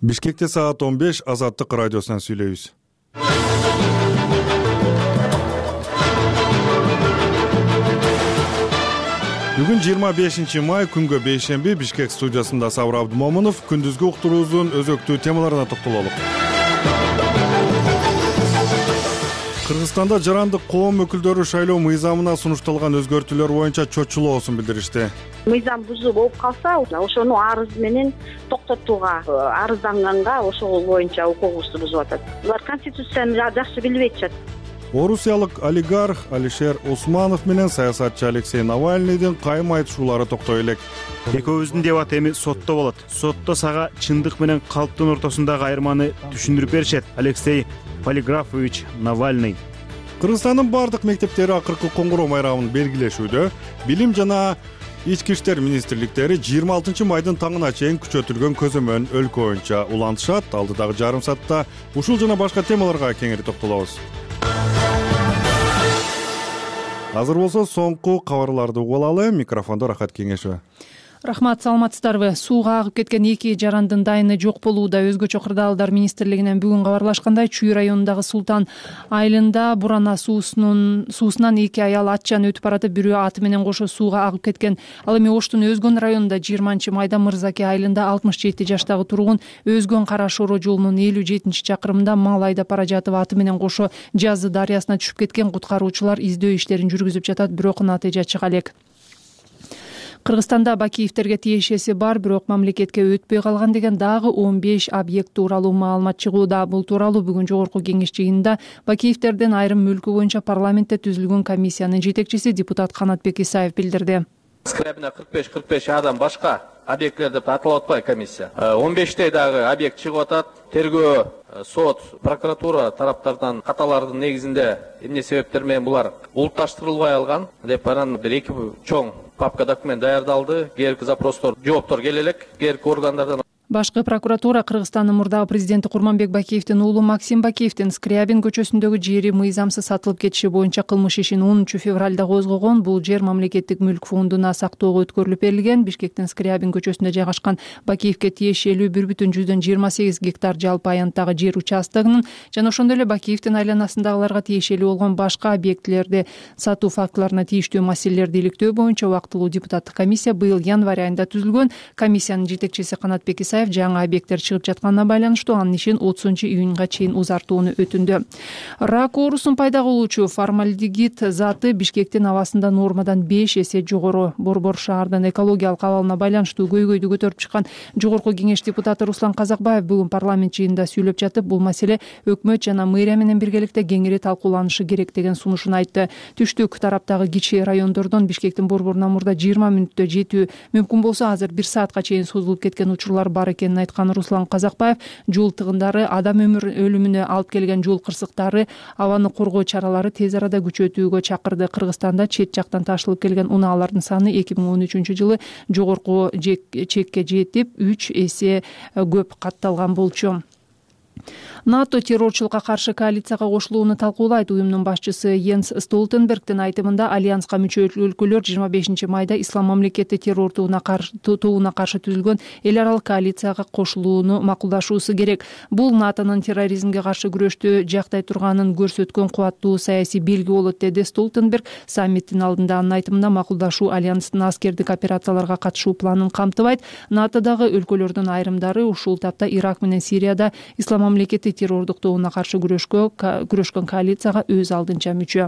Бишкекте саат 15 Азаттык радиосунан сүйлөйбүз. Бүгүн 25 май күнгө бейшемби Бишкек студиясында Сабыр Абдымомунов күндүзгү уктуруубуздун өзөктүү темаларына токтололук. Кыргызстанда жарандык коом өкүлдөрү шайлоо мыйзамына сунушталган өзгөртүүлөр боюнча чочулоосун билдиришти. Мыйзам бузуу болуп калса, ошону арыз менен токтотууга, арызданганга ошол боюнча укугубузду бузуп атат. Булар конституцияны жакшы билбей атышат. Орусиялык олигарх Алишер Усманов менен саясатчы Алексей Навальныйдын кайым айтышуулары токтой элек. Экөөбүздүн дебат эми сотто болот. Сотто сага чындык менен калптын ортосундагы айырманы түшүндүрүп беришет. Алексей Полиграфович Навальный. Кыргызстандын бардык мектептери акыркы коңгуроо майрамын белгилешүүдө. Билим жана Ички иштер министрликтери 26 майдын таңына чейин күчөтүлгөн көзөмөн өлкө боюнча улантышат. Алдыдагы жарым саатта ушул жана башка темаларга кеңири токтолобуз. Азыр болсо соңку кабарларды угуп алалы. Микрофондо Рахат Кеңешова. Рахмат, саламатсыздарбы? Сууга агып кеткен 2 жарандын дайыны жок болууда. Өзгөчө кырдаалдар министрлигинен бүгүн кабарлашкандай, Чүй районундагы Султан айылында Бурана суусунан 2 аял атчан өтүп баратып, бирөө аты менен кошо сууга агып кеткен. Ал эми Оштун Өзгөн районунда 20 майда Мырзаке айылында 67 жаштагы тургун Өзгөн Кара Шоро жолунун 57 чакырымында мал айдап бара жатып аты менен кошо Жазы дарыясына түшүп кеткен. Куткаруучулар издөө иштерин жүргүзүп жатат, бирок натыйжа чыга элек. Кыргызстанда Бакиевтерге тиешеси бар, бирок мамлекетке өтпөй калган деген дагы 15 объект тууралуу маалымат чыгууда. Бул тууралуу бүгүн жогорку кеңеш жыйынында Бакиевтердин айрым мүлкү боюнча парламентте түзүлгөн комиссиянын жетекчиси депутат Канатбек Исаев билдирди. Скрябина 45 адам башка объектлер деп аталып атпайбы комиссия. 15 дагы объект чыгып атат. Тергөө, сот, прокуратура тараптардан каталардын негизинде эмне себептер менен булар улутташтырылбай алган деп анан бир 2 чоң папка документ даярдалды. Кээинки запростор, жооптор келе элек кээинки органдардан. Башкы прокуратура Кыргызстандын мурдагы президенти Курманбек Бакиевдин уулу Максим Бакиевдин Скрябин көчөсүндөгү жери мыйзамсыз сатылып кетиши боюнча кылмыш ишин 10 февралда козгогон. Бул жер мамлекеттик мүлк фондуна сактоого өткөрүлүп берилген. Бишкектин Скрябин көчөсүндө жайгашкан Бакиевке тиешелүү 1,28 гектар жалпы аянттагы жер участогунун жана ошондой эле Бакиевдин айланасындагыларга тиешелүү болгон башка объектилерди сатуу фактыларына тийиштүү маселелерди иликтөө боюнча убактылуу депутаттык комиссия быйыл январь айында түзүлгөн. Комиссиянын жетекчиси Канатбек Исаев жаңы объекттер чыгып жатканына байланыштуу анын ишин 30-июнга чейин узартууну өтүндү. Рак оорусун пайда кылуучу формальдегид заты Бишкектин абасында нормадан 5 эсе жогору. Борбор шаардын экологиялык абалына байланыштуу көйгөйдү көтөрүп чыккан жогорку кеңеш депутаты Руслан Казакбаев бүгүн парламент жыйынында сүйлөп жатып, бул маселе өкмөт жана мэрия менен биргеликте кеңири талкууланышы керек деген сунушун айтты. Түштүк тараптагы кичи райондордон Бишкектин борборуна мурда 20 мүнөттө жетүү мүмкүн болсо азыр 1 саатка чейин созулуп кеткен учурлар бар экенин айткан Руслан Казакбаев, жол тыгындары, адам өлүмүнө алып келген жол кырсыктары, абаны коргоо чаралары тез арада күчөтүүгө чакырды. Кыргызстанда чет жактан ташылып келген унаалардын саны 2013 жылы жогорку чекке жетип 3 эсе көп катталган болчу. НАТО террорчулукка каршы коалицияга кошулууну талкуулайт. Уюмдун башчысы Йенс Столтенбергдин айтымында альянска мүчө өлкөлөр 25 майда Ислам мамлекети террор тобуна каршы түзүлгөн эл аралык коалицияга кошулууну макулдашуусу керек. Бул НАТОнун терроризмге каршы күрөштү жактай турганын көрсөткөн кубаттуу саясий белги болот, деди Столтенберг. Саммиттин алдында анын айтымында макулдашуу альянстын аскердик операцияларга катышуу планын камтыбайт. НАТОдагы өлкөлөрдүн айрымдары ушул тапта Ирак менен Сирияда Ислам мамлекети террордук тобуна каршы күрөшкөн коалицияга өз алдынча мүчө.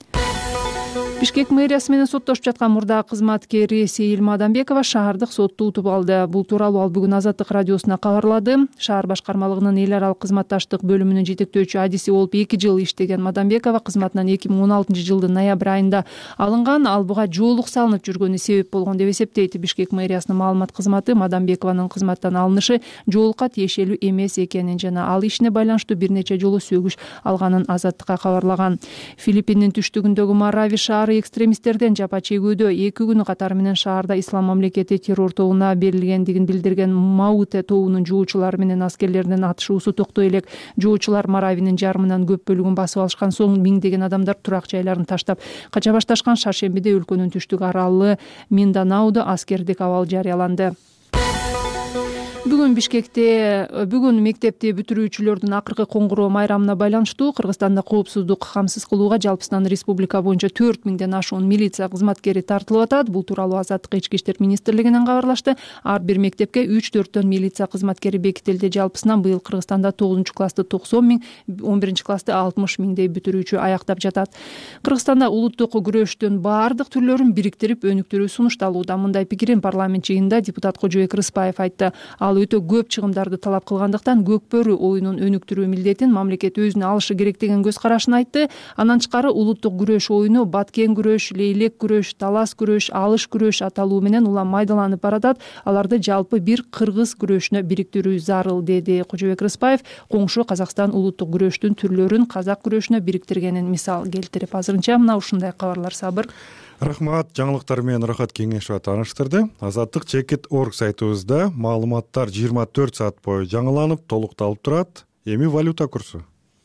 Бишкек мэриясы менен соттошуп жаткан мурдагы кызматкери Сейил Мадамбекова шаардык сотто утуп алды. Бул тууралуу ал бүгүн Азаттык радиосуна кабарлады. Шаар башкармалыгынын эл аралык кызматташтык бөлүмүнүн жетектөөчү адиси болуп 2 жыл иштеген Мадамбекова кызматынан 2016 жылдын ноябрь айында алынган. Ал буга жоолук салынып жүргөнү себеп болгон деп эсептейт. Бишкек мэриясынын маалымат кызматы Мадамбекованын кызматтан алынышы жоолукка тиешелүү эмес экенин жана ал ишине байланыштуу бир нече жолу сөгүш алганын Азаттыкка кабарлаган. Филиппиндин түштүгүндөгү Марави шаары экстремисттерден жапа чегүүдө 2 күнү катары менен шаарда Ислам мамлекети террор тобуна берилгендигин билдирген Мауте тобунун жоочулары менен аскерлердин атышуусу токтой элек. Жоочулар Маравинин жарымынан көп бөлүгүн басып алышкан соң миңдеген адамдар турак жайларын таштап кача башташкан. Шаршембиде өлкөнүн түштүк аралы Минданаудо аскердик абал жарыяланды. Бүгүн мектепти бүтүрүүчүлөрдүн акыркы коңгуроо майрамына байланыштуу Кыргызстанда коопсуздук камсыз кылууга жалпысынан республика боюнча 4000ден ашуун милиция кызматкери тартылып атат. Бул тууралуу Азаттык ички иштер министрлигинен кабарлашты. Ар бир мектепке 3-4төн милиция кызматкери бекитилди. Жалпысынан быйыл Кыргызстанда 9-классты 90 миң, 11-классты 60 миңдей бүтүрүүчү аяктап жатат. Кыргызстанда улуттук күрөштүн баардык түрлөрүн бириктирип өнүктүрүү сунушталууда. Мындай пикирин парламент жыйынында депутат Кожобек Рыспаев айтты. Ал өтө көп чыгымдарды талап кылгандыктан көкбөрү оюнун өнүктүрүү милдетин мамлекет өзүнө алышы керек деген көз карашын айтты. Андан тышкары улуттук күрөш оюну баткен күрөш, лейлек күрөш, талас күрөш, алыш күрөш аталуу менен улам майдаланып баратат. Аларды жалпы бир кыргыз күрөшүнө бириктирүү зарыл, деди Кожобек Рыспаев. Коңшу Казакстан улуттук күрөштүн түрлөрүн казак күрөшүнө бириктиргенин мисал келтирип. Азырынча мына ушундай кабарлар Сабыр. Рахмат, жаңылыктар менен Рахат Кеңешова тааныштырды. Азаттык Чекит.org сайтыбызда маалыматтар 24 саат бою жаңыланып, толукталып турат. Эми валюта курсу.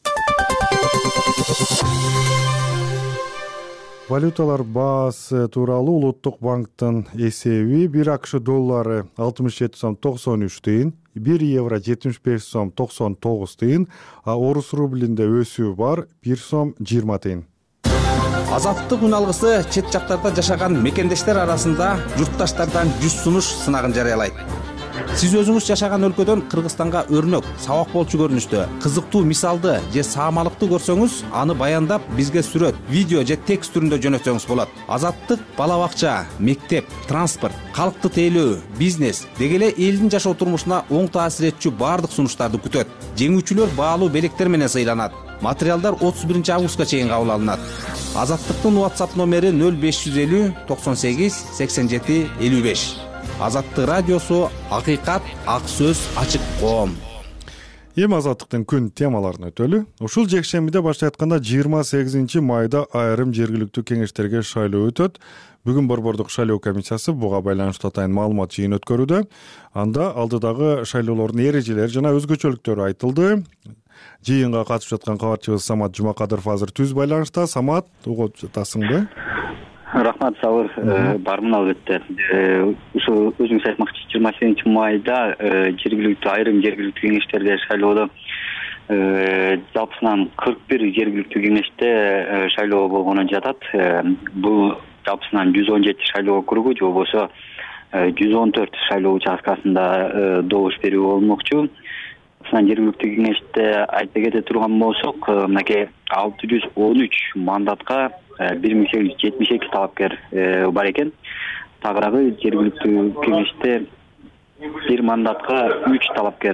Валюталар баасы тууралуу Улуттук банктын эсеби: 1 АКШ доллары 67 сом 93 тыйын, 1 евро 75 сом 99 тыйын, а орус рублинде өсүү бар 1 сом 20 тыйын. Азаттык үн алгысы чет жактарда жашаган мекендештер арасында журтташтардан 100 сунуш сынагын жарыялайт. Сиз өзүңүз жашаган өлкөдөн Кыргызстанга өрнөк, сабак болчу көрүнүштө, кызыктуу мисалды же саамалыкты көрсөңүз, аны баяндап бизге сүрөт, видео же текст түрүндө жөнөтсөңүз болот. Азаттык бала бакча, мектеп, транспорт, калкты тейлөө, бизнес деги эле элдин жашоо турмушуна оң таасир этчү баардык сунуштарды күтөт. Жеңүүчүлөр баалуу белектер менен сыйланат. Материалдар 31 августка чейин кабыл алынат. Азаттыктын WhatsApp номери 0550 98 87 55. Азаттык радиосу, акыйкат, ак сөз, ачык коом. Эми Азаттыктын күн темаларын өтөлү. Ушул жекшембиде баштай айтканда 28 майда айрым жергиликтүү кеңештерге шайлоо өтөт. Бүгүн Борбордук шайлоо комиссиясы буга байланыштуу атайын маалымат жыйын өткөрүүдө. Анда алдыдагы шайлоолордун эрежелери жана өзгөчөлүктөрү айтылды. Жыйынга катышып жаткан кабарчыбыз Самат Жумакадыров азыр түз байланышта. Самат, угуп жатасыңбы? Рахмат, Сабыр, бармын албетте. Ушу өзүңүз айтмакчы 28 майда жергиликтүү айрым жергиликтүү кеңештерге шайлоодо жалпысынан 41 жергиликтүү кеңеште шайлоо болгону жатат. Бул жалпысынан 117 шайлоо округу же болбосо 114 шайлоо участкасында добуш берүү болмокчу. Жергиликтүү кеңеште айта кете турган болсок, мынакей 613 мандатка 1872 талапкер бар экен. Тагыраагы жергиликтүү кеңеште 1 мандатка 3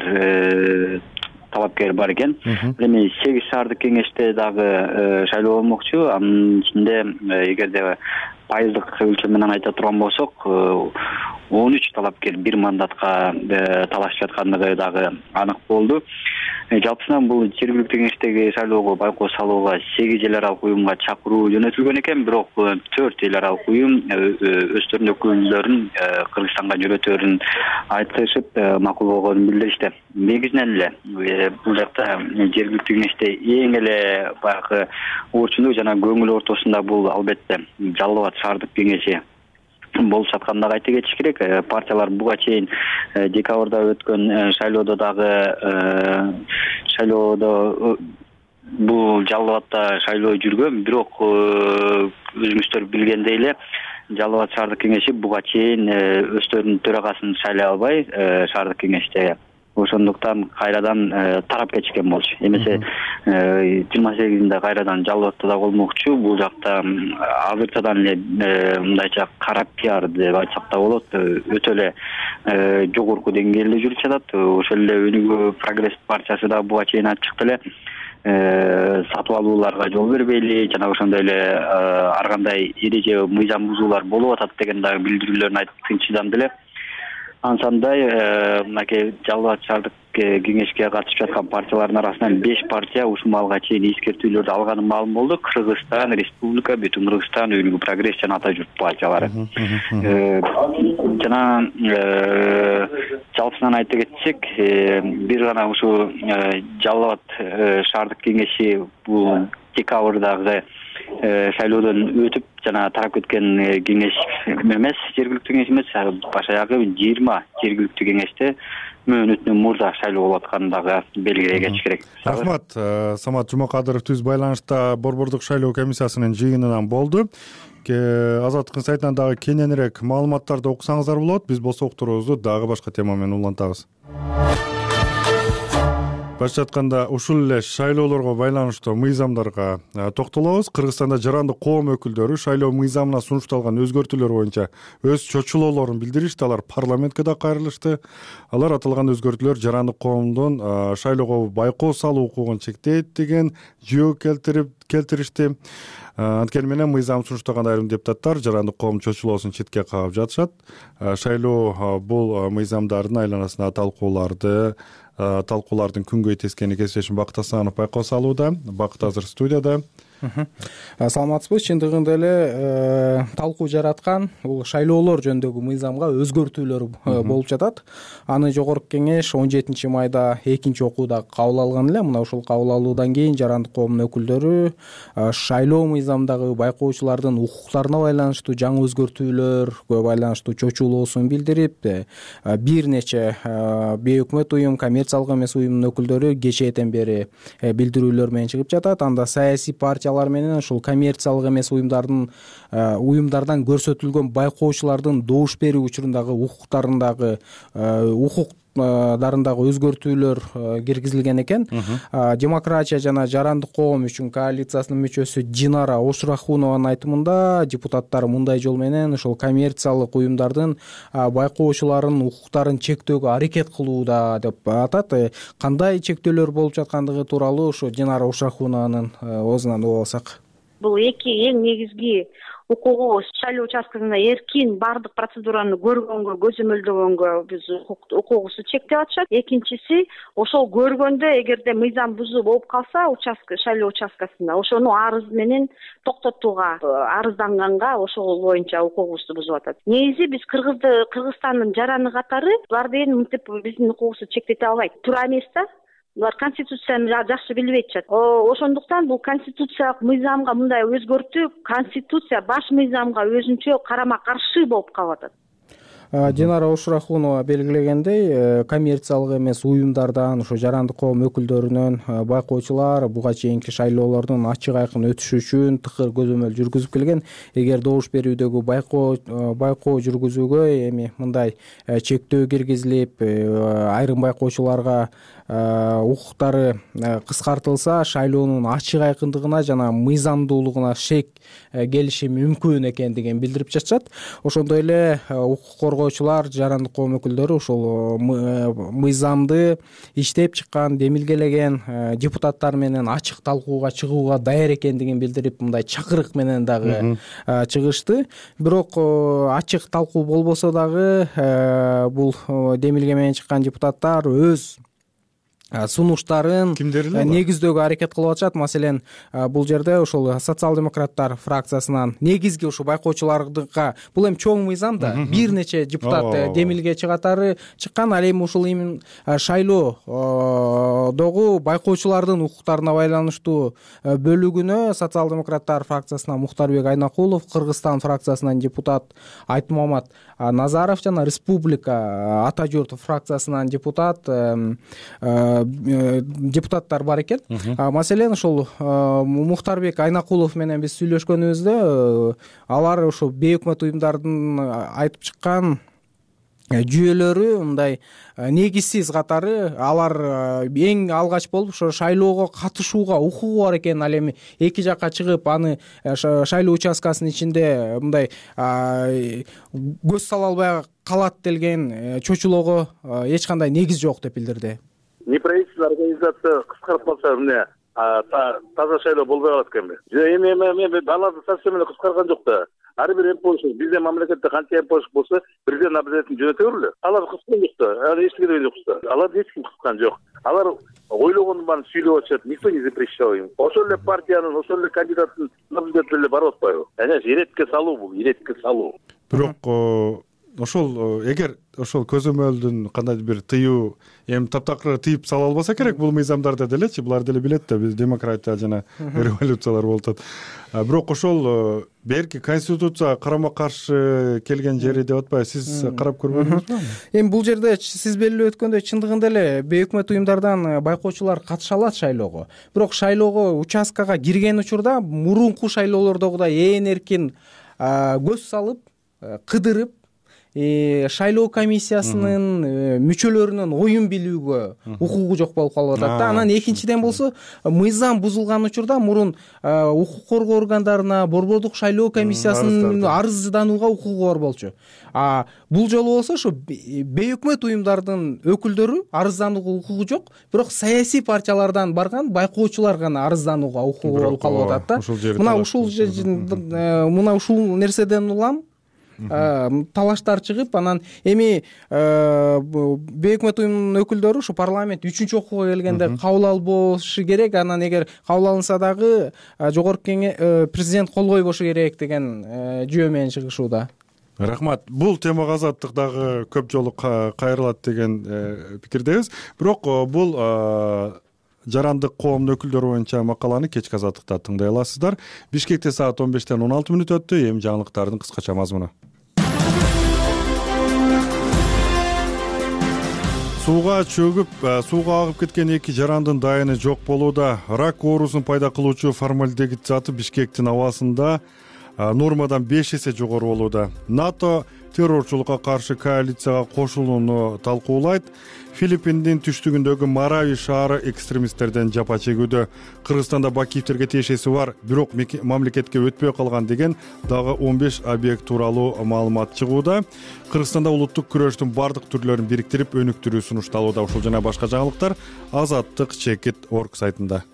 талапкер бар экен. Эми 8 шаардык кеңеште дагы шайлоо болмокчу. Анын ичинде эгерде пайыздык өлчөм менен айта турган болсок, 13 талапкер 1 мандатка талашып жаткандыгы дагы анык болду. Жалпысынан бул жергиликтүү кеңештеги шайлоого байкоо салууга 8 эл аралык уюмга чакыруу жөнөтүлгөн экен, бирок 4 эл аралык уюм өздөрүнүн өкүлдөрүн Кыргызстанга жөнөтөөрүн айтышып, макул болгонун билдиришти. Негизинен эле бул жакта жергиликтүү кеңеште эң эле баягы орчундуу жана көңүл ортосунда бул албетте Жалал Абад шаардык кеңеши болуп жаткандыгы айта кетиш керек. Партиялар буга чейин декабрда өткөн шайлоодо бул Жалал Абадда шайлоо жүргөн, бирок өзүңүздөр билгендей эле Жалал Абад шаардык кеңеши буга чейин өздөрүнүн төрагасын шайлай албай шаардык кеңеште. Ошондуктан кайрадан тарап кетишкен болчу. Эмесе 28-inde кайрадан Жалал Абадда да болмокчу. Бул жакта азырчадан эле мындайча кара пиар деп айтсак да болот. Өтө эле жогорку деңгээлде жүрүп жатат. Ошол эле Өнүгүү Прогресс партиясы да буга чейин айтып чыкты эле сатып алууларга жол бербейли, жана ошондой эле ар кандай эреже мыйзам бузуулар болуп атат деген дагы билдирүүлөрүн айтып тынчыданды эле. Ансандай мынакей Жалал Абад шаардык кеңешке катышып жаткан партиялардын арасынан 5 партия ушул маалга чейин эскертүүлөрдү алганы маалым болду. Кыргызстан Республика, Бүтүн Кыргызстан, Өнүгүү Прогресс жана Ата журт партиялары. Жана жалпысынан айта кетсек, бир гана ушул Жалал Абад шаардык кеңеши бул декабрдагы шайлоодон өтүп жана тарап кеткен кеңеш эмес, жергиликтүү кеңеш эмес, башаягы 20 жергиликтүү кеңеште мөөнөтүнөн мурда шайлоо болуп атканын дагы белгилей кетиш керек. Рахмат. Самат Жумакадыров түз байланышта Борбордук шайлоо комиссиясынын жыйынынан болду. Азаттыктын сайтынан дагы кененирээк маалыматтарды окусаңыздар болот. Биз болсо уктуруубузду дагы башка тема менен улантабыз. Баштатканда ушул эле шайлоолорго байланыштуу мыйзамдарга токтолобуз. Кыргызстанда жарандык коом өкүлдөрү шайлоо мыйзамына сунушталган өзгөртүүлөр боюнча өз чочулоолорун билдиришти. Алар парламентке да кайрылышты. Алар аталган өзгөртүүлөр жарандык коомдун шайлоого байкоо салуу укугун чектейт деген жөө келтиришти. Анткени менен мыйзам сунуштаган айрым депутаттар жарандык коом чочулоосун четке кагып жатышат. Шайлоо бул мыйзамдардын айланасында талкуулардын күнгөй тескени кесиптешим Бакыт Асанов байкоо салууда. Бакыт азыр студияда. Саламатсызбы? Чындыгында эле талкуу жараткан бул шайлоолор жөнүндөгү мыйзамга өзгөртүүлөр болуп жатат. Аны жогорку кеңеш 17 майда экинчи окууда кабыл алган эле. Мына ушул кабыл алуудан кийин жарандык коомдун өкүлдөрү шайлоо мыйзамдагы байкоочулардын укуктарына байланыштуу жаңы өзгөртүүлөргө байланыштуу чочулоосун билдирип, бир нече бейөкмөт уюм, коммерциялык эмес уюмдун өкүлдөрү кечээден бери билдирүүлөр менен чыгып жатат. Анда саясий партиялар менен ушул коммерциялык эмес уюмдардан көрсөтүлгөн байкоочулардын добуш берүү учурундагы укуктарындагы өзгөртүүлөр киргизилген экен. Демократия жана жарандык коом үчүн коалициясынын мүчөсү Динара Ошурахунованын айтымында депутаттар мындай жол менен ушул коммерциялык уюмдардын байкоочуларынын укуктарын чектөөгө аракет кылууда деп атат. Кандай чектөөлөр болуп жаткандыгы тууралуу ушу Динара Ошурахунованын оозунан угуп алсак. Бул эң негизги укугубуз шайлоо участкасында эркин баардык процедураны көргөнгө, көзөмөлдөгөнгө биз укугубузду чектеп атышат. Экинчиси, ошол көргөндө эгерде мыйзам бузуу болуп калса, шайлоо участкасында ошону арыз менен токтотууга, арызданганга ошол боюнча укугубузду бузуп атат. Негизи биз Кыргызстандын жараны катары буларды мынтип биздин укугубузду чектете албайт. Туура эмес да. Булар конституцияны жакшы билбей атышат. Ошондуктан бул конституциялык мыйзамга мындай өзгөртүү конституция баш мыйзамга өзүнчө карама каршы болуп калып атат. Динара Ошурахунова белгилегендей, коммерциялык эмес уюмдардан, ушу жарандык коом өкүлдөрүнөн байкоочулар буга чейинки шайлоолордун ачык айкын өтүшү үчүн тыкыр көзөмөл жүргүзүп келген. Эгер добуш берүүдөгү байкоо жүргүзүүгө эми мындай чектөө киргизилип, айрым байкоочуларга укуктары кыскартылса, шайлоонун ачык айкындыгына жана мыйзамдуулугуна шек келиши мүмкүн экендигин билдирип жатышат. Ошондой эле укук коргоочулар, жарандык коом өкүлдөрү ушул мыйзамды иштеп чыккан, демилгелеген депутаттар менен ачык талкууга чыгууга даяр экендигин билдирип, мындай чакырык менен дагы чыгышты. Бирок ачык талкуу болбосо дагы бул демилге менен чыккан депутаттар өз сунуштарын негиздөөгө аракет кылып атышат. Маселен, бул жерде ошол социал-демократтар фракциясынан негизги ушу байкоочуларга бул эми чоң мыйзам да, бир нече депутат демилге чыгатары чыккан. Ал эми ушул шайлоодогу байкоочулардын укуктарына байланыштуу бөлүгүнө социал-демократтар фракциясынан Мухтарбек Айнакулов, Кыргызстан фракциясынан депутат Айтмамат Назаров жана Республика Ата журт фракциясынан депутаттар бар экен. Маселен, ушул Мухтарбек Айнакулов менен биз сүйлөшкөнүбүздө алар ошо бейөкмөт уюмдардын айтып чыккан жүйөлөрү мындай негизсиз катары, алар эң алгач болуп ошо шайлоого катышууга укугу бар экен. Ал эми эки жакка чыгып, аны шайлоо участкасынын ичинде мындай көз сала албай калат делген чочулоого эч кандай негиз жок деп билдирди. Неправительственная организация кыскартып калса, эмне таза шайлоо болбой калат экенби? Эми аларды совсем эле кыскарган жок да. Ар бир эмпошник, бизде мамлекетте канча эмпошник болсо, президент обязательно жөнөтө бербеле. Алар кыскан жок да. Аны эч ким жок да. Аларды эч ким кыскан жок. Алар ойлогондун баарын сүйлөп атышат. Никто не запрещал им. Ошол эле партиянын, ошол эле кандидаттын наблюдатель барып атпайбы? Эне иретке салуу бул, иретке салуу. Бирок ошол эгер ошол көзөмөлдүн кандайдыр бир тыюу эми таптакыр тыйып сала албаса керек бул мыйзамдарда делечи, булар деле билет да биз демократия жана революциялар болуп атат. Бирок ошол берки конституцияга карама каршы келген жери деп атпайбы, сиз карап көрбөдүңүзбү? Эми бул жерде сиз белгилеп өткөндөй чындыгында эле бейөкмөт уюмдардан байкоочулар катыша алат шайлоого. Бирок шайлоого участкага кирген учурда мурунку шайлоолордогудай ээн эркин көз салып, кыдырып, шайлоо комиссиясынын мүчөлөрүнүн оюн билүүгө укугу жок болуп калып атат да. Анан экинчиден болсо мыйзам бузулган учурда мурун укук коргоо органдарына, борбордук шайлоо комиссиясынын арызданууга укугу бар болчу. Бул жолу болсо ошо бейөкмөт уюмдардын өкүлдөрү арызданууга укугу жок, бирок саясий партиялардан барган байкоочулар гана арызданууга укугу болуп калып атат да. Мына ушул нерседен улам талаштар чыгып, анан эми бейөкмөт уюмдун өкүлдөрү ушу парламент 3-чү окууга келгенде кабыл албошу керек. Анан эгер кабыл алынса дагы жогорку президент кол койбошу керек деген жүйө менен чыгышууда. Рахмат. Бул темага Азаттык дагы көп жолу кайрылат деген пикирдебиз. Бирок бул жарандык коомдун өкүлдөрү боюнча макаланы кечки Азаттыкта тыңдай аласыздар. Бишкекте саат 15-тен 16 мүнөт өттү. Эми жаңылыктардын кыскача мазмуну. Сууга чөгүп, сууга агып кеткен 2 жарандын дайыны жок болууда. Рак оорусун пайда кылуучу формальдегид заты Бишкектин абасында нормадан 5 эсе жогору болууда. НАТО террорчулукка каршы коалицияга кошулууну талкуулайт. Филиппиндин түштүгүндөгү Марави шаары экстремисттерден жапа чегүүдө. Кыргызстанда Бакиевтерге тиешеси бар, бирок мамлекетке өтпөй калган деген дагы 15 объект тууралуу маалымат чыгууда. Кыргызстанда улуттук күрөштүн бардык түрлөрүн бириктирип өнүктүрүү сунушталууда. Ушул жана башка жаңылыктар Азаттык.org сайтында.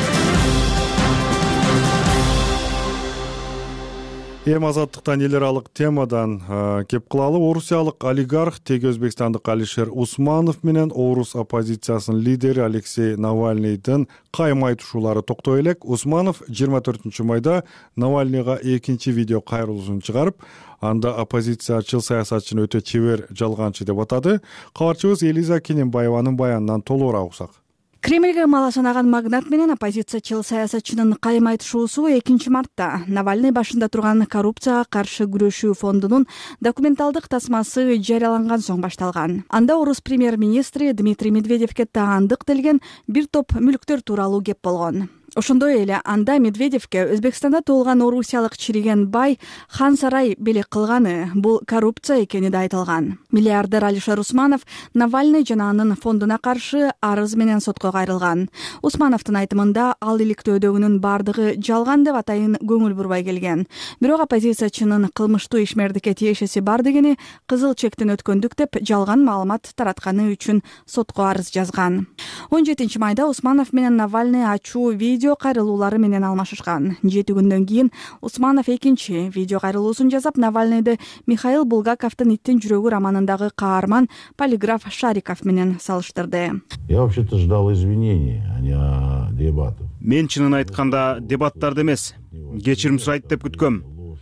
Эми Азаттыктан эл аралык темадан кеп кылалы. Орусиялык олигарх теги өзбекстандык Алишер Усманов менен орус оппозициясынын лидери Алексей Навальныйдын кайма айтышуулары токтой элек. Усманов 24-майда Навальныйга экинчи видео кайрылуусун чыгарып, анда оппозициячыл саясатчыны өтө чебер жалганчы деп атады. Кабарчыбыз Элиза Кененбаеванын баянынан толугураак уксак. Кремльге мала санаган магнат менен оппозициячыл саясатчынын кайма айтышуусу 2-мартта Навальный башында турган коррупцияга каршы күрөшүү фондунун документалдык тасмасы жарыяланган соң башталган. Анда орус премьер-министри Дмитрий Медведевке таандык делген бир топ мүлктөр тууралуу кеп болгон. Ошондой эле анда Медведевке Өзбекстанда туулган орусиялык Чириген бай хан сарай белек кылганы бул коррупция экени да айтылган. Миллиардер Алишер Усманов Навальный жана анын фондуна каршы арыз менен сотко кайрылган. Усмановдун айтымында ал иликтөөдөгүнүн бардыгы жалган деп атайын көңүл бурбай келген. Бирок оппозициячынын кылмыштуу ишмердикке тиешеси бар дегени кызыл чектен өткөндүк деп жалган маалымат таратканы үчүн сотко арыз жазган. 17-майда Усманов менен Навальный ачуу видео кайрылуулары менен алмашышкан. 7 күндөн кийин Усманов экинчи видео кайрылуусун жасап, Навальныйды Михаил Булгаковдун «Иттин жүрөгү» романындагы каарман полиграф Шариков менен салыштырды. Я вообще-то ждал извинений, а не дебатов. Мен чынын айтканда дебаттарды эмес, кечирим сурайт деп күткөм.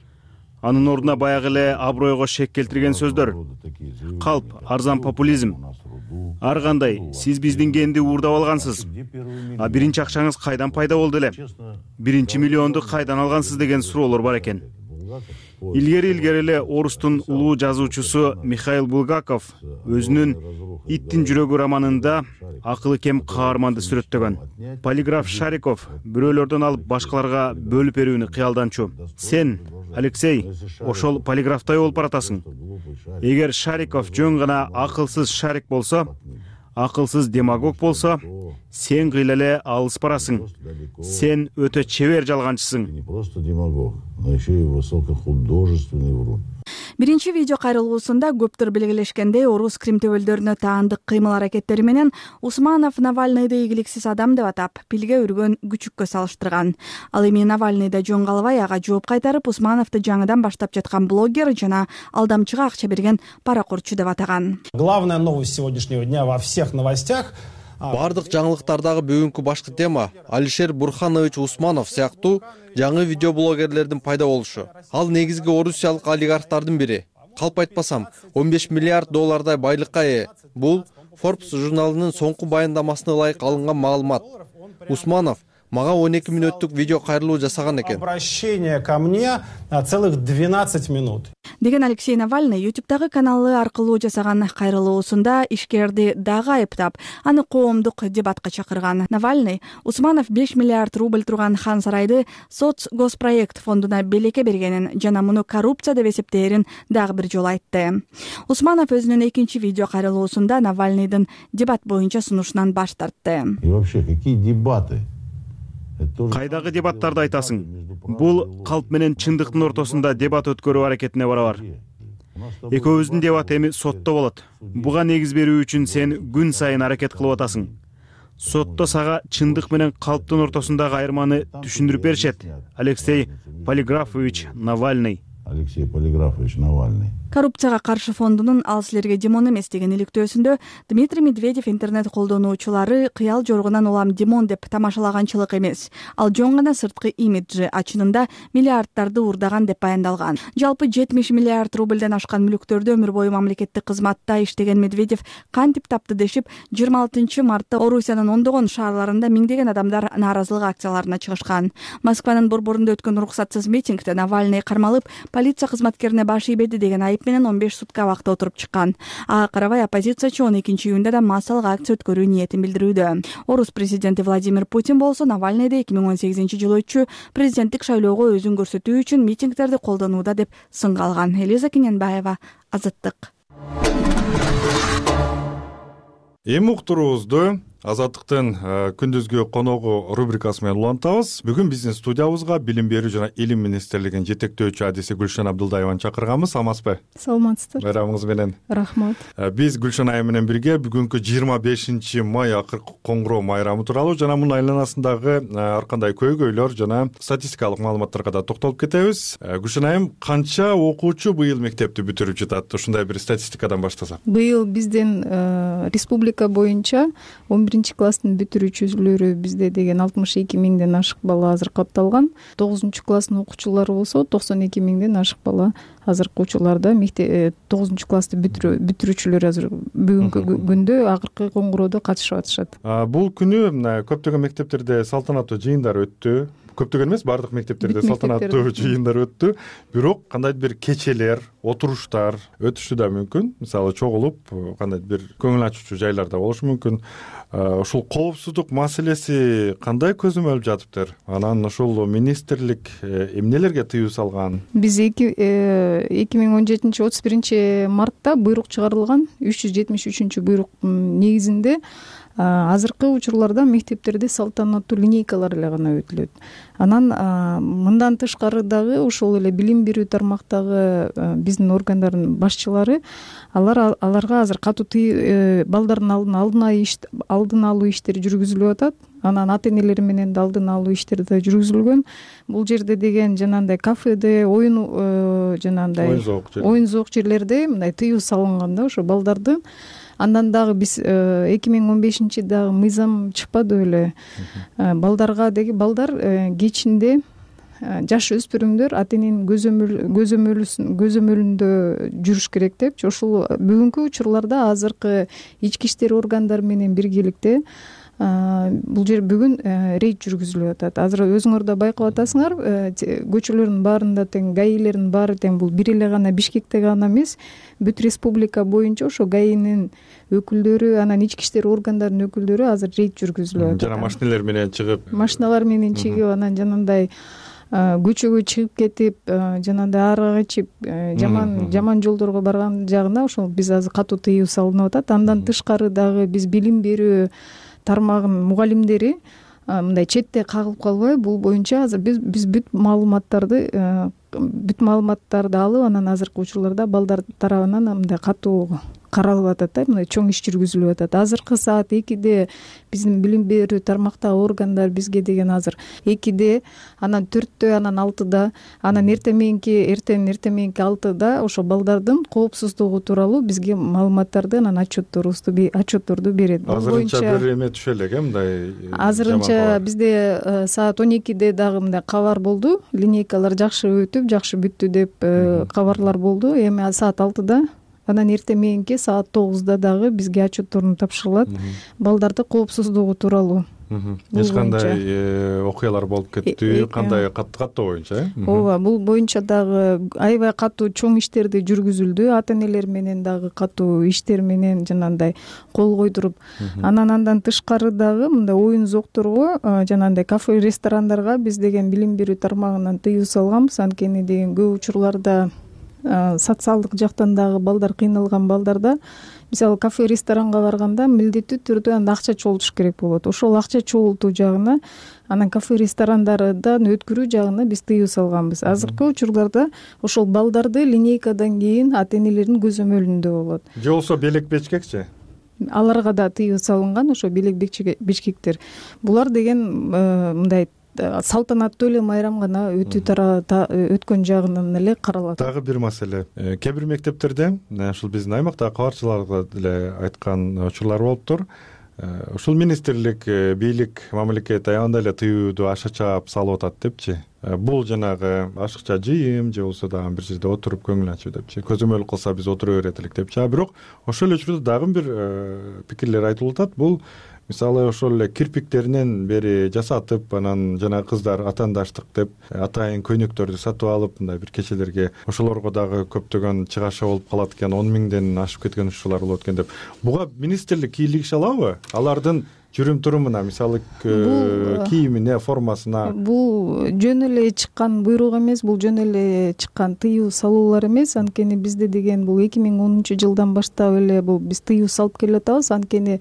Анын ордуна баягы эле абройго шек келтирген сөздөр. Калп, арзан популизм. Ар кандай, сиз биздин кенди уурдап алгансыз. Биринчи акчаңыз кайдан пайда болду эле? Биринчи миллионду кайдан алгансыз деген суроолор бар экен. Илгери эле орустун улуу жазуучусу Михаил Булгаков өзүнүн «Иттин жүрөгү» романында акылы кем каарманды сүрөттөгөн. Полиграф Шариков бирөөлөрдөн алып башкаларга бөлүп берүүнү кыялданчу. Сен, Алексей, ошол полиграфтай болуп баратасың. Эгер Шариков жөн гана акылсыз Шарик болсо, акылсыз демагог болсо, сен кыйла эле алыс барасың. Сен өтө чебер жалганчысың. Не просто демагог, но еще и высокохудожественный врун. Биринчи видео кайрылуусунда көптөр белгилешкендей орус кримтөбөлдөрүнө таандык кыймыл аракеттери менен Усманов Навальныйды ийгиликсиз адам деп атап, пилге үргөн күчүккө салыштырган. Ал эми Навальныйда жөн калбай ага жооп кайтарып, Усмановду жаңыдан баштап жаткан блогер жана алдамчыга акча берген паракорчу деп атаган. Главная новость сегодняшнего дня во всех новостях. Бардык жаңылыктардагы бүгүнкү башкы тема Алишер Бурханович Усманов сыяктуу жаңы видеоблогерлердин пайда болушу. Ал негизги орусиялык олигархтардын бири. калп айтпасам 15 миллиард доллардай байлыкка ээ. Бул Forbes журналынын соңку баяндамасына ылайык алынган маалымат. Усманов мага 12 мүнөттүк видео кайрылуу жасаган экен. Обращение ко мне целых 12 минут. Деген Алексей Навальный YouTube'дагы каналы аркылуу жасаган кайрылуусунда ишкерди дагы айыптап, аны коомдук дебатка чакырган. Навальный Усманов 5 миллиард рубль турган Хан сарайды соцгоспроект фондуна белекке бергенин жана муну коррупция деп эсептээрин дагы бир жолу айтты. Усманов өзүнүн экинчи видео кайрылуусунда Навальныйдын дебат боюнча сунушунан баш тартты. И вообще, какие дебаты? Кайдагы дебаттарды айтасың? Бул калп менен чындыктын ортосунда дебат өткөрүү аракетине барабар. Экөөбүздүн дебат эми сотто болот. Буга негиз берүү үчүн сен күн сайын аракет кылып атасың. Сотто сага чындык менен калптын ортосундагы айырманы түшүндүрүп беришет. Алексей Полиграфович Навальный. Алексей Полиграфович Навальный. Коррупцияга каршы фондунун ал силерге Димон эмес деген иликтөөсүндө Дмитрий Медведев интернет колдонуучулары кыял жоргунан улам Димон деп тамашалаганчылык эмес. Ал жөн гана сырткы имиджи, ачынында миллиардтарды урдаган деп баяндалган. Жалпы 70 миллиард рубльден ашкан мүлктөрдү өмүр бою мамлекеттик кызматта иштеген Медведев кантип тапты дешип 26 мартта Орусиянын ондогон шаарларында миңдеген адамдар нааразылык акцияларына чыгышкан. Москванын борборунда өткөн уруксатсыз митингде Навальный кармалып, полиция кызматкерине баш ийбеди деген айып менен 15 сутка убакыт отуруп чыккан. Ага карабай оппозициячы 12-июнда да массалык акция өткөрүү ниетин билдирүүдө. Орус президенти Владимир Путин болсо Навальныйды 2018-жылы өтчү президенттик шайлоого өзүн көрсөтүү үчүн митингдерди колдонууда деп сынга алган. Элиза Кененбаева, Азаттык. Эми уктуруубузду Азаттыктын күндүзгү коногу рубрикасы менен улантабыз. Бүгүн биздин студиябызга билим берүү жана илим министрлигинин жетектөөчү адиси Гүлшан Абдылдаеваны чакырганбыз. Амансызбы? Саламатсыздар. Байрамыңыз менен. Рахмат. Биз Гүлшан айым менен бирге бүгүнкү 25 май акыркы коңгуроо майрамы тууралуу жана мунун айланасындагы ар кандай көйгөйлөр жана статистикалык маалыматтарга да токтолуп кетебиз. Гүлшан айым, канча окуучу быйыл мектепти бүтүрүп жатат? Ушундай бир статистикадан баштасак. Быйыл биздин республика боюнча 11 класстын бүтүрүүчүлөрү бизде деген 62 миңден ашык бала азыр катталган. 9 класстын окуучулары болсо 92 миңден ашык бала азыркы учурларда 9 классты бүтүрүүчүлөр азыр бүгүнкү күндө акыркы коңгуроодо катышып атышат. Бул күнү көптөгөн мектептерде салтанаттуу жыйындар өттү. Көптөгөн эмес, бардык мектептерде салтанаттуу жыйындар өттү. Бирок кандайдыр бир кечелер, отуруштар өтүшү да мүмкүн. Мисалы чогулуп, кандайдыр бир көңүл ачуучу жайлар да болушу мүмкүн. Ушул коопсуздук маселеси кандай көзөмөлүп жатыптыр? Анан ушул министрлик эмнелерге тыюу салган? Биз 2017 31 мартта буйрук чыгарылган 373 буйрук негизинде азыркы учурларда мектептерде салтанаттуу линейкалар эле гана өтүлөт. Анан мындан тышкары дагы ошол эле билим берүү тармактагы биздин органдардын башчылары аларга азыр катуу балдардын алдын алуу иштери жүргүзүлүп атат. Анан ата энелери менен да алдын алуу иштери да жүргүзүлгөн. Бул жерде деген жанагындай кафеде, оюн зоок жерлерде мындай тыюу салынган да ошо балдарды. Андан дагы биз 2015 дагы мыйзам чыкпады беле. Балдар кечинде жаш өспүрүмдөр ата эненин көзөмөлүндө жүрүш керек депчи. Ошол бүгүнкү учурларда азыркы ички иштер органдары менен биргеликте бул жер бүгүн рейд жүргүзүлүп атат. Азыр өзүңөр да байкап атасыңар, көчөлөрдүн баарында тең гаилердин баары тең бул бир эле гана Бишкекте гана эмес, бүт республика боюнча ошо гаинин өкүлдөрү, анан ички иштер органдарынын өкүлдөрү азыр рейд жүргүзүлүп атат. Жана машиналар менен чыгып, анан жанагындай көчөгө чыгып кетип, жанагындай аарга кечип, жаман жолдорго барган жагында ошол биз азыр катуу тыюу салынып атат. Андан тышкары дагы биз билим берүү тармагынын мугалимдери мындай четте кагылып калбай, бул боюнча азыр биз бүт маалыматтарды алып, анан азыркы учурларда балдар тарабынан мындай катуу каралып атат да, мындай чоң иш жүргүзүлүп атат. Азыркы саат 2-де биздин билим берүү тармактагы органдар бизге деген азыр 2-де, анан 4-тө, анан 6-да, анан эртең мененки 6-да ошо балдардын коопсуздугу тууралуу бизге маалыматтарды, анан отчетторду берет. Азырынча бир эме түшө элек, мындай азырынча бизде саат 12-де дагы мындай кабар болду. Линейкалар жакшы өтүп, жакшы бүттү деп кабарлар болду. Эми саат 6-да, анан эртең мененки саат 9-да дагы бизге отчетторун тапшырылат балдардын коопсуздугу тууралуу. Эч кандай окуялар болуп кетти, кандай каттоо боюнча, ооба, бул боюнча дагы аябай катуу чоң иштерди жүргүзүлдү. Ата энелер менен дагы катуу иштер менен жанагындай кол койдуруп, андан тышкары дагы мындай оюн зоокторго, жанагындай кафе, ресторандарга биз деген билим берүү тармагынан тыюу салганбыз. Анткени деген көп учурларда социалдык жактан дагы балдар кыйналган балдарда, мисалы кафе, ресторанга барганда милдеттүү түрдө анда акча чогултуш керек болот. Ошол акча чогултуу жагына, анан кафе, ресторандардан өткөрүү жагына биз тыюу салганбыз. Азыркы учурларда ошол балдарды линейкадан кийин ата энелердин көзөмөлүндө болот. Же болбосо белек бечкекчи? Аларга да тыюу салынган, ошо белек бечкектер. Булар деген мындай салтанаттуу эле майрам гана өткөн жагынан эле каралат. Дагы бир маселе, кээ бир мектептерде, ушул биздин аймактагы кабарчыларга деле айткан учурлар болуптур. Ушул министрлик, бийлик, мамлекет аябында эле тыюуду аша чаап салып атат депчи. Бул жанагы ашыкча жыйым же болбосо дагы бир жерде отуруп көңүл ачуу депчи. Көзөмөл кылса биз отура берет элек депчи. Бирок ошол эле учурда дагы бир пикирлер айтылып атат. Бул мисалы ошол эле кирпиктеринен бери жасатып, анан жана кыздар атаандаштык деп атайын көйнөктөрдү сатып алып, мындай бир кечелерге ошолорго дагы көптөгөн чыгаша болуп калат экен, 10 миңден ашып кеткен учурлар болот экен деп. Буга министрлик кийлигише алабы? Алардын жүрүм-турумуна, мисалы кийимине, формасына? Бул жөн эле чыккан буйрук эмес, бул жөн эле чыккан тыюу салуулар эмес. Анткени бизде деген бул 2010-жылдан баштап эле бул биз тыюу салып келе атабыз. Анткени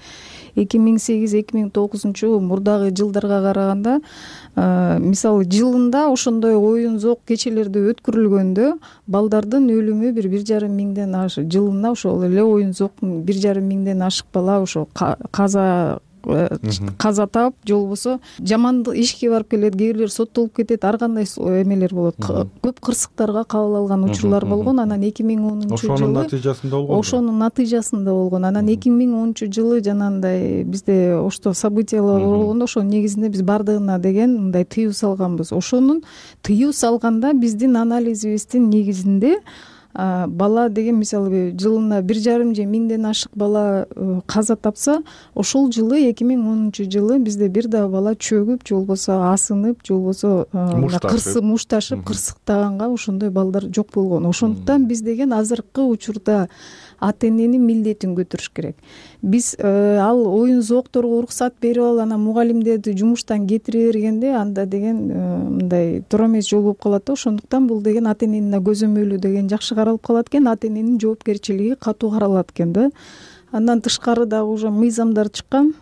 2008-2009 мурдагы жылдарга караганда, мисалы жылында ошондой оюн зоок кечелерди өткөрүлгөндө балдардын өлүмү 1,5 миңден ашык. Жылына ошол эле оюн зооктун 1,5 миңден ашык бала ошо каза таап, же болбосо жаман ишке барып келет, кээ бирлер соттолуп кетет, ар кандай эмелер болот. Көп кырсыктарга кабыл алган учурлар болгон. Анан 2010-жылы ошонун натыйжасында болгон. Анан 2010-жылы жанагындай бизде ошто событиялар болгондо, ошонун негизинде биз бардыгына деген мындай тыюу салганбыз. Ошонун тыюу салганда биздин анализибиздин негизинде бала деген мисалы жылына 1,5 миңден ашык бала каза тапса, ошол жылы 2010-жылы бизде бир да бала чөгүп, же болбосо асынып, же болбосо мушташып, кырсыктаганга ошондой балдар жок болгон. Ошондуктан биз деген азыркы учурда ата эненин милдетин көтөрүш керек. Биз ал оюн зоокторго уруксат берип алып, анан мугалимдерди жумуштан кетире бергенде анда деген мындай туура эмес жол болуп калат да. Ошондуктан бул деген ата эненин көзөмөлү деген жакшы каралып калат экен, ата эненин жоопкерчилиги катуу каралат экен да. Андан тышкары дагы уже мыйзамдар чыккан.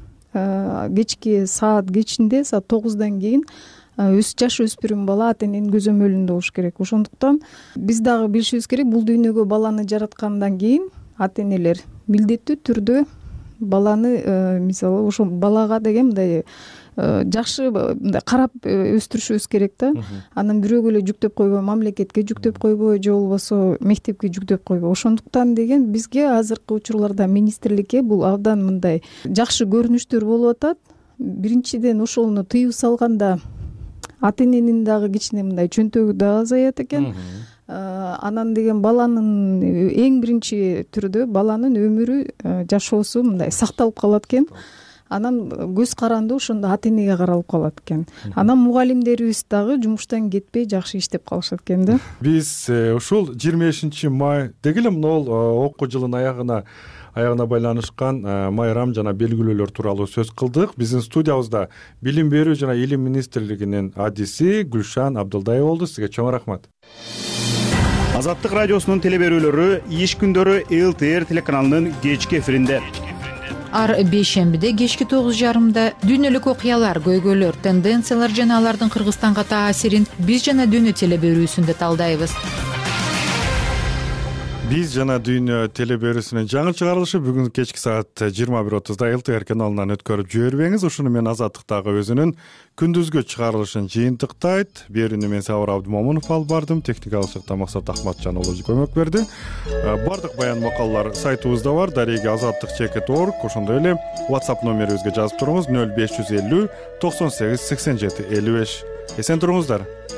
Кечки саат кечинде, саат 9-дан кийин жаш өспүрүм бала ата эненин көзөмөлүндө болуш керек. Ошондуктан биз дагы билишибиз керек, бул дүйнөгө баланы жараткандан кийин ата энелер милдеттүү түрдө баланы мисалы ошо балага деген мындай жакшы мындай карап өстүрүшүбүз керек да. Анан бирөөгө эле жүктөп койбой, мамлекетке жүктөп койбой, же болбосо мектепке жүктөп койбой. Ошондуктан деген бизге азыркы учурларда министрликке бул абдан мындай жакшы көрүнүштөр болуп атат. Биринчиден ошону тыюу салганда ата эненин дагы кичине мындай чөнтөгү дагы азаят экен. Анан деген баланын эң биринчи түрдө баланын өмүрү, жашоосу мындай сакталып калат экен. Анан көз каранды ошондо ата энеге каралып калат экен. Анан мугалимдерибиз дагы жумуштан кетпей жакшы иштеп калышат экен да. Биз ушул 25-май деги эле могул окуу жылынын аягына байланышкан майрам жана белгилөөлөр тууралуу сөз кылдык. Биздин студиябызда билим берүү жана илим министрлигинин адиси Гүлшан Абдылдаева болду. Сизге чоң рахмат. Азаттык радиосунун телеберүүлөрү иш күндөрү ЛТР телеканалынын кечки эфиринде. Ар бейшембиде кечки 9:30 дүйнөлүк окуялар, көйгөйлөр, тенденциялар жана алардын Кыргызстанга таасирин биз жана дүйнө телеберүүсүндө талдайбыз. Биз жана дүйнө телеберүүсүнүн жаңы чыгарылышы бүгүн кечки саат 21:30 ЛТР каналынан өткөрүп жибербеңиз. Ушуну менен Азаттыктагы өзүнүн күндүзгү чыгарылышын жыйынтыктайт. Берүүнү мен Сабыр Абдымомунов алып бардым. Техникалык жактан Максат Ахматжан уулу көмөк берди. Бардык баян макалалар сайтыбызда бар. Дареги azattik.org. Ошондой эле WhatsApp номерибизге жазып туруңуз 0550 98 87 55. Эсен туруңуздар.